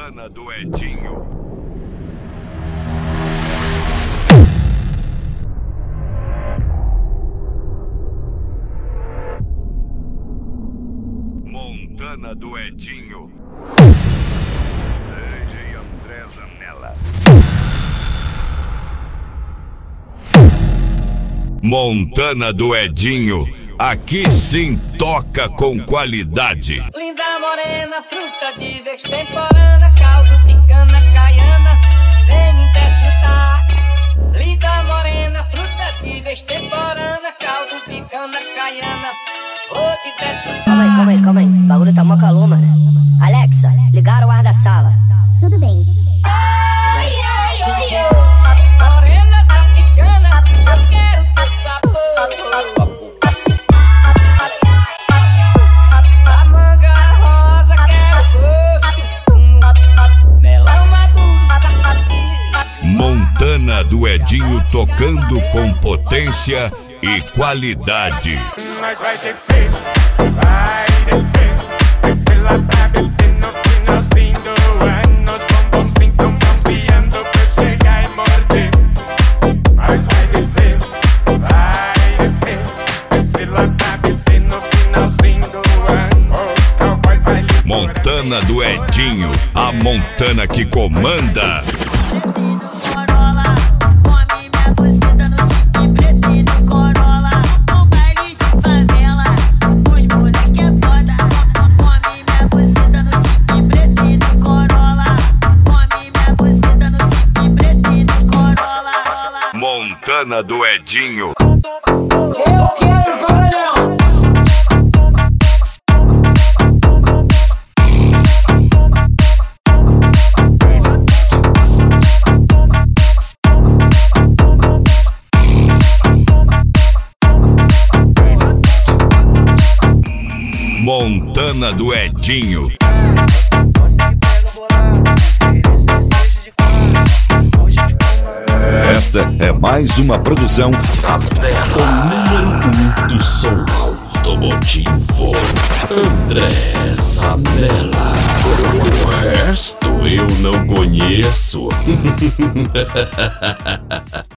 Montana do Edinho. Montana do Edinho. DJ André Zanella. Montana do Edinho. Aqui sim toca com qualidade. Linda morena, fruta de vez temporana, caldo de cana caiana, vem me desfrutar. Linda morena, fruta de vez temporana, caldo de cana caiana, vou te desfrutar. Calma aí, bagulho tá mó calor, mano. Alexa, ligaram o ar da sala. Tudo bem. Morena africana, eu quero teu sabor. A manga rosa, quero gosto, sumo. Melão maduro, sapatilha. Montana do Edinho tocando com potência e qualidade. Mas vai descer lá pra descer no finalzinho do ano. Os bombonzinhos tão bronzeando pra chegar e morder. Mas vai descer lá pra descer no finalzinho do ano. Os cowboy vai lhe Montana do Edinho, a Montana que comanda. Montana do Edinho. Eu quero barulhão. Montana do Edinho. Esta é mais uma produção O número 1 do som automotivo, André Zanella. O resto eu não conheço.